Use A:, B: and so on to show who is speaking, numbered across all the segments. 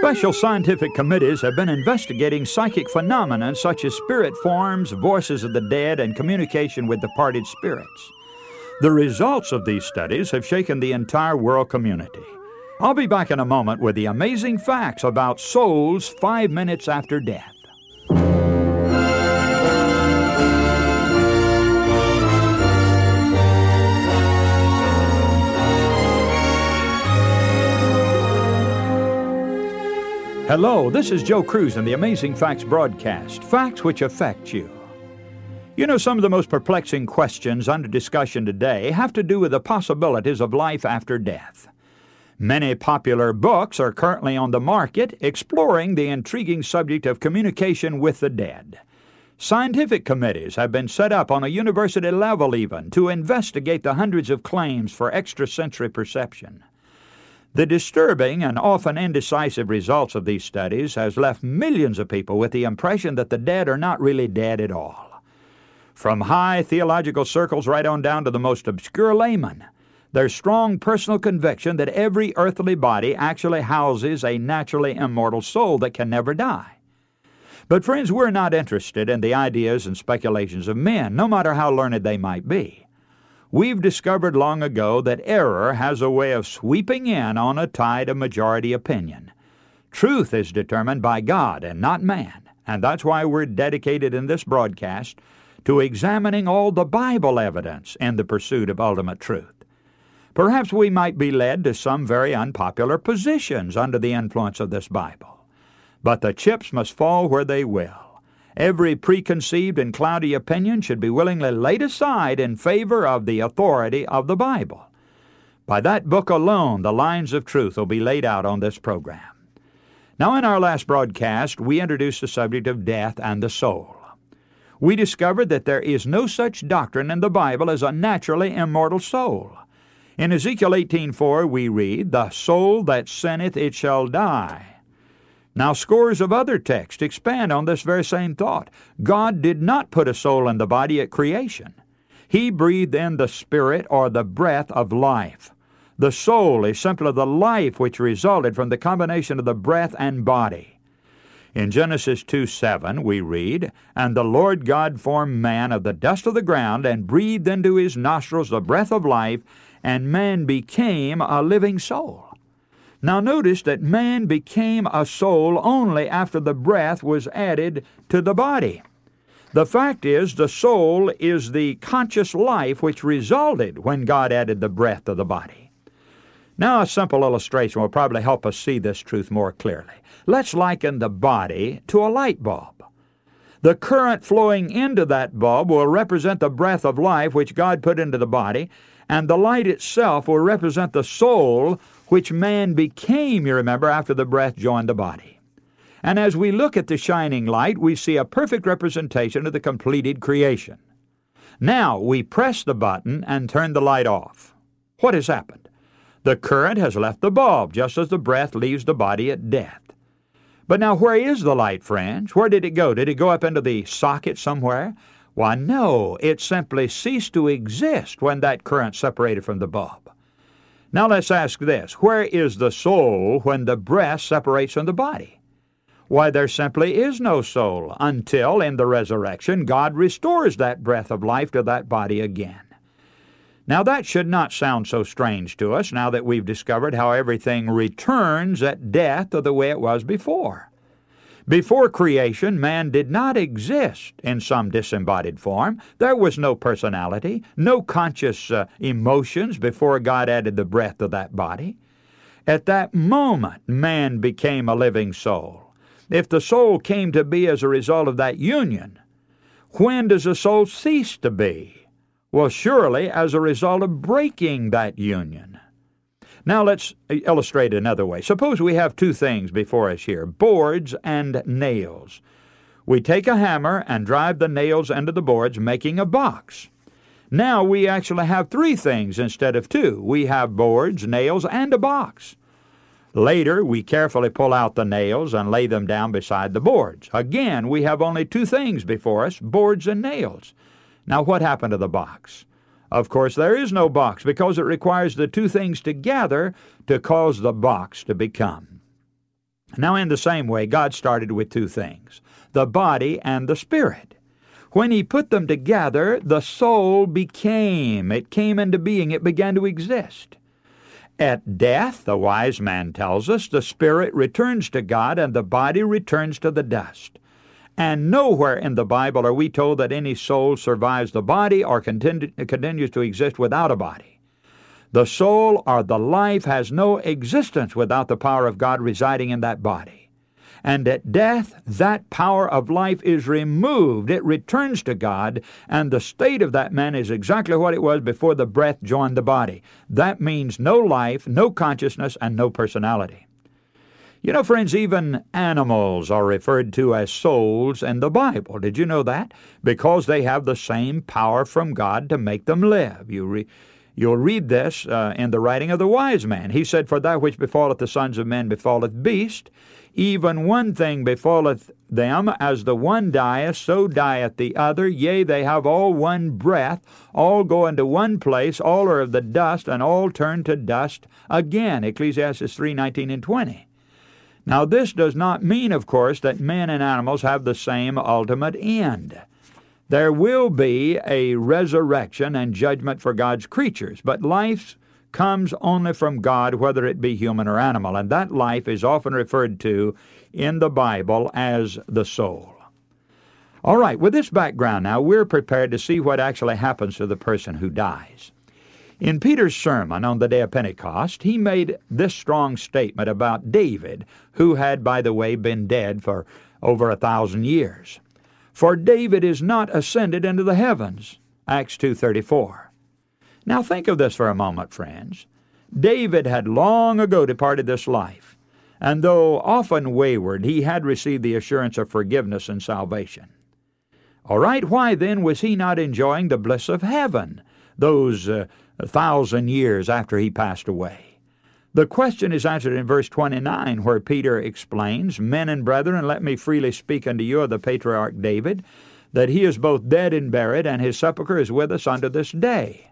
A: Special scientific committees have been investigating psychic phenomena such as spirit forms, voices of the dead, and communication with departed spirits. The results of these studies have shaken the entire world community. I'll be back in a moment with the amazing facts about souls 5 minutes after death. Hello, this is Joe Cruz in the Amazing Facts broadcast, facts which affect you. You know, some of the most perplexing questions under discussion today have to do with the possibilities of life after death. Many popular books are currently on the market exploring the intriguing subject of communication with the dead. Scientific committees have been set up on a university level even to investigate the hundreds of claims for extrasensory perception. The disturbing and often indecisive results of these studies has left millions of people with the impression that the dead are not really dead at all. From high theological circles right on down to the most obscure layman, there's strong personal conviction that every earthly body actually houses a naturally immortal soul that can never die. But friends, we're not interested in the ideas and speculations of men, no matter how learned they might be. We've discovered long ago that error has a way of sweeping in on a tide of majority opinion. Truth is determined by God and not man, and that's why we're dedicated in this broadcast to examining all the Bible evidence in the pursuit of ultimate truth. Perhaps we might be led to some very unpopular positions under the influence of this Bible. But the chips must fall where they will. Every preconceived and cloudy opinion should be willingly laid aside in favor of the authority of the Bible. By that book alone, the lines of truth will be laid out on this program. Now, in our last broadcast, we introduced the subject of death and the soul. We discovered that there is no such doctrine in the Bible as a naturally immortal soul. In Ezekiel 18:4, we read, "The soul that sinneth, it shall die." Now, scores of other texts expand on this very same thought. God did not put a soul in the body at creation. He breathed in the spirit or the breath of life. The soul is simply the life which resulted from the combination of the breath and body. In Genesis 2:7 we read, "And the Lord God formed man of the dust of the ground and breathed into his nostrils the breath of life, and man became a living soul." Now notice that man became a soul only after the breath was added to the body. The fact is, the soul is the conscious life which resulted when God added the breath to the body. Now a simple illustration will probably help us see this truth more clearly. Let's liken the body to a light bulb. The current flowing into that bulb will represent the breath of life which God put into the body, and the light itself will represent the soul which man became, you remember, after the breath joined the body. And as we look at the shining light, we see a perfect representation of the completed creation. Now we press the button and turn the light off. What has happened? The current has left the bulb, just as the breath leaves the body at death. But now where is the light, friends? Where did it go? Did it go up into the socket somewhere? Why, no, it simply ceased to exist when that current separated from the bulb. Now let's ask this, where is the soul when the breath separates from the body? Why, there simply is no soul until, in the resurrection, God restores that breath of life to that body again. Now that should not sound so strange to us now that we've discovered how everything returns at death to the way it was before. Before creation, man did not exist in some disembodied form. There was no personality, no conscious emotions before God added the breath to that body. At that moment, man became a living soul. If the soul came to be as a result of that union, when does the soul cease to be? Well, surely as a result of breaking that union. Now let's illustrate another way. Suppose we have two things before us here, boards and nails. We take a hammer and drive the nails into the boards, making a box. Now we actually have three things instead of two. We have boards, nails, and a box. Later, we carefully pull out the nails and lay them down beside the boards. Again, we have only two things before us, boards and nails. Now what happened to the box? Of course, there is no box because it requires the two things together to cause the box to become. Now, in the same way, God started with two things, the body and the spirit. When He put them together, the soul became. It came into being. It began to exist. At death, the wise man tells us, the spirit returns to God and the body returns to the dust. And nowhere in the Bible are we told that any soul survives the body or continues to exist without a body. The soul or the life has no existence without the power of God residing in that body. And at death, that power of life is removed. It returns to God, and the state of that man is exactly what it was before the breath joined the body. That means no life, no consciousness, and no personality. You know, friends, even animals are referred to as souls in the Bible. Did you know that? Because they have the same power from God to make them live. You'll read this in the writing of the wise man. He said, "For that which befalleth the sons of men befalleth beast, even one thing befalleth them, as the one dieth, so dieth the other. Yea, they have all one breath, all go into one place, all are of the dust, and all turn to dust again." Ecclesiastes 3:19 and 20. Now, this does not mean, of course, that men and animals have the same ultimate end. There will be a resurrection and judgment for God's creatures, but life comes only from God, whether it be human or animal, and that life is often referred to in the Bible as the soul. All right, with this background now, we're prepared to see what actually happens to the person who dies. In Peter's sermon on the day of Pentecost, he made this strong statement about David, who had, by the way, been dead for over 1,000 years. "For David is not ascended into the heavens," Acts 2:34. Now think of this for a moment, friends. David had long ago departed this life, and though often wayward, he had received the assurance of forgiveness and salvation. All right, why then was he not enjoying the bliss of heaven those 1,000 years after he passed away? The question is answered in verse 29, where Peter explains, "Men and brethren, let me freely speak unto you of the patriarch David, that he is both dead and buried, and his sepulchre is with us unto this day."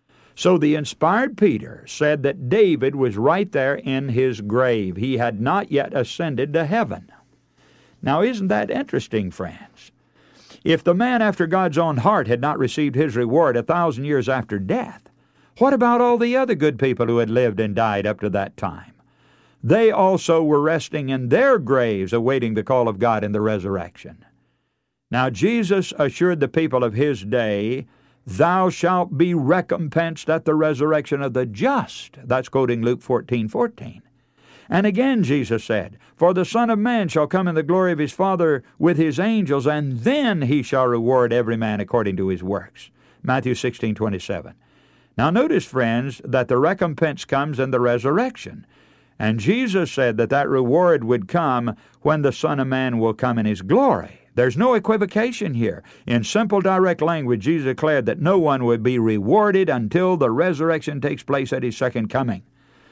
A: So the inspired Peter said that David was right there in his grave. He had not yet ascended to heaven. Now, isn't that interesting, friends? If the man after God's own heart had not received his reward 1,000 years after death, what about all the other good people who had lived and died up to that time? They also were resting in their graves, awaiting the call of God in the resurrection. Now, Jesus assured the people of his day, "Thou shalt be recompensed at the resurrection of the just." That's quoting Luke 14:14. And again Jesus said, "For the Son of Man shall come in the glory of his Father with his angels, and then he shall reward every man according to his works." Matthew 16:27. Now notice, friends, that the recompense comes in the resurrection. And Jesus said that that reward would come when the Son of Man will come in his glory. There's no equivocation here. In simple, direct language, Jesus declared that no one would be rewarded until the resurrection takes place at his second coming.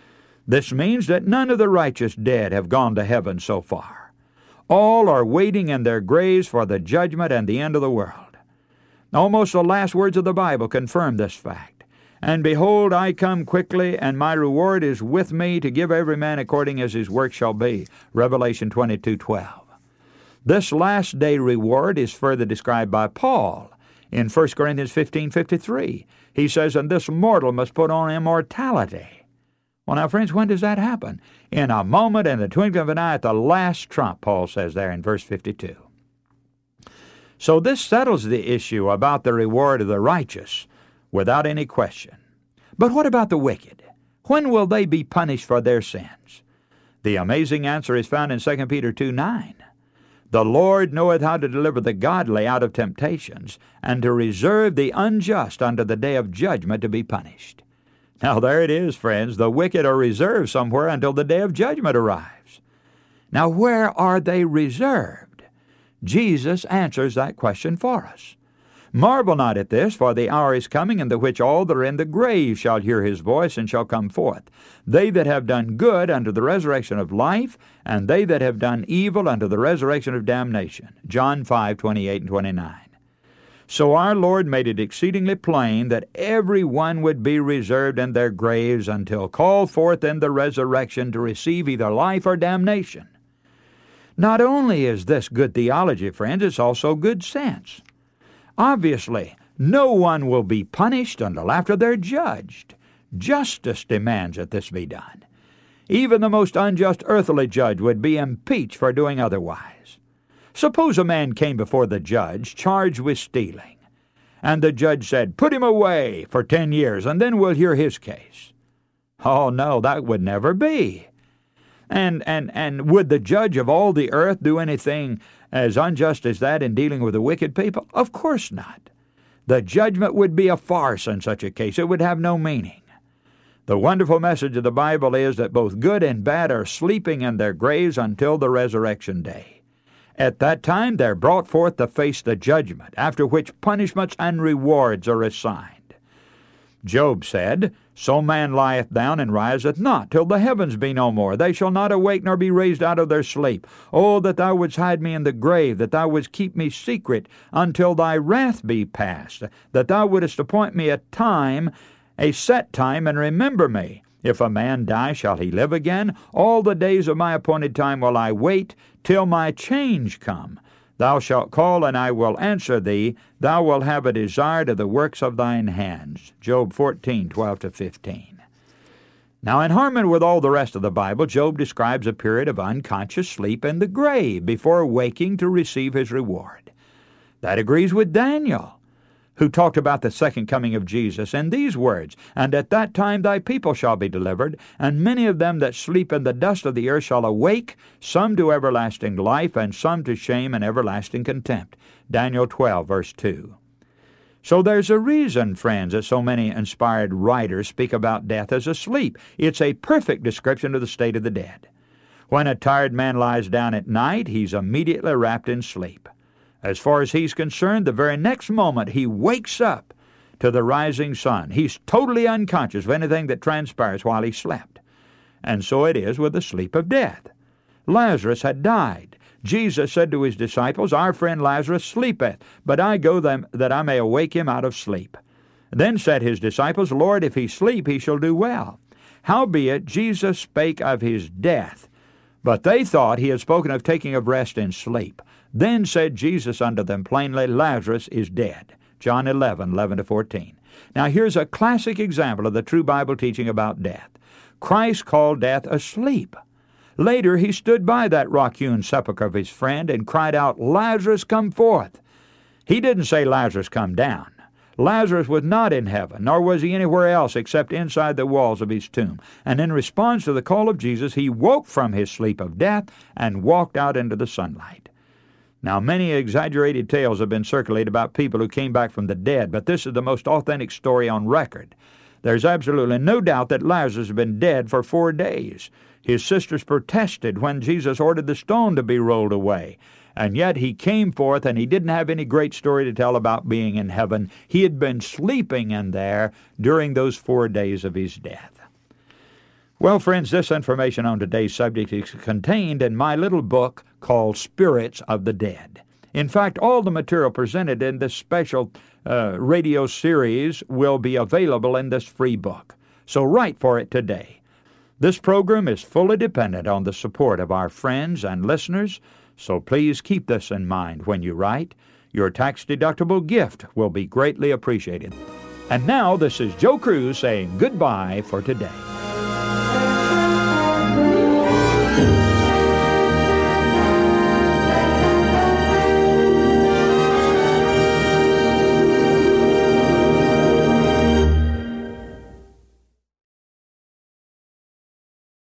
A: This means that none of the righteous dead have gone to heaven so far. All are waiting in their graves for the judgment and the end of the world. Almost the last words of the Bible confirm this fact. "And behold, I come quickly, and my reward is with me to give every man according as his work shall be." Revelation 22:12. This last day reward is further described by Paul in 1 Corinthians 15:53. He says, "And this mortal must put on immortality." Well, now, friends, when does that happen? In a moment, in the twinkling of an eye, at the last trump, Paul says there in verse 52. So this settles the issue about the reward of the righteous without any question. But what about the wicked? When will they be punished for their sins? The amazing answer is found in 2 Peter 2:9. "The Lord knoweth how to deliver the godly out of temptations, and to reserve the unjust unto the day of judgment to be punished." Now there it is, friends. The wicked are reserved somewhere until the day of judgment arrives. Now where are they reserved? Jesus answers that question for us. "Marvel not at this, for the hour is coming in the which all that are in the grave shall hear his voice, and shall come forth. They that have done good unto the resurrection of life, and they that have done evil unto the resurrection of damnation." John 5:28 and 29. So our Lord made it exceedingly plain that every one would be reserved in their graves until called forth in the resurrection to receive either life or damnation. Not only is this good theology, friends, it's also good sense. Obviously, no one will be punished until after they're judged. Justice demands that this be done. Even the most unjust earthly judge would be impeached for doing otherwise. Suppose a man came before the judge charged with stealing, and the judge said, "Put him away for 10 years, and then we'll hear his case." Oh, no, that would never be. And would the judge of all the earth do anything as unjust as that in dealing with the wicked people? Of course not. The judgment would be a farce in such a case. It would have no meaning. The wonderful message of the Bible is that both good and bad are sleeping in their graves until the resurrection day. At that time they're brought forth to face the judgment, after which punishments and rewards are assigned. Job said, "So man lieth down and riseth not, till the heavens be no more. They shall not awake nor be raised out of their sleep. Oh, that thou wouldst hide me in the grave, that thou wouldst keep me secret until thy wrath be past, that thou wouldst appoint me a time, a set time, and remember me. If a man die, shall he live again? All the days of my appointed time will I wait, till my change come. Thou shalt call, and I will answer thee. Thou wilt have a desire to the works of thine hands." Job 14:12-15. Now, in harmony with all the rest of the Bible, Job describes a period of unconscious sleep in the grave before waking to receive his reward. That agrees with Daniel, who talked about the second coming of Jesus in these words, "And at that time thy people shall be delivered, and many of them that sleep in the dust of the earth shall awake, some to everlasting life, and some to shame and everlasting contempt." Daniel 12, verse 2. So there's a reason, friends, that so many inspired writers speak about death as a sleep. It's a perfect description of the state of the dead. When a tired man lies down at night, he's immediately wrapped in sleep. As far as he's concerned, the very next moment he wakes up to the rising sun. He's totally unconscious of anything that transpires while he slept. And so it is with the sleep of death. Lazarus had died. Jesus said to his disciples, "Our friend Lazarus sleepeth, but I go that I may awake him out of sleep." Then said his disciples, "Lord, if he sleep, he shall do well." Howbeit Jesus spake of his death, but they thought he had spoken of taking of rest in sleep. Then said Jesus unto them plainly, "Lazarus is dead." John 11:11-14. Now here's a classic example of the true Bible teaching about death. Christ called death asleep. Later he stood by that rock-hewn sepulchre of his friend and cried out, "Lazarus, come forth." He didn't say, "Lazarus, come down." Lazarus was not in heaven, nor was he anywhere else except inside the walls of his tomb. And in response to the call of Jesus, he woke from his sleep of death and walked out into the sunlight. Now, many exaggerated tales have been circulated about people who came back from the dead, but this is the most authentic story on record. There's absolutely no doubt that Lazarus had been dead for 4 days. His sisters protested when Jesus ordered the stone to be rolled away. And yet he came forth, and he didn't have any great story to tell about being in heaven. He had been sleeping in there during those 4 days of his death. Well, friends, this information on today's subject is contained in my little book called Spirits of the Dead. In fact, all the material presented in this special radio series will be available in this free book. So write for it today. This program is fully dependent on the support of our friends and listeners, so please keep this in mind when you write. Your tax-deductible gift will be greatly appreciated. And now, this is Joe Cruz saying goodbye for today.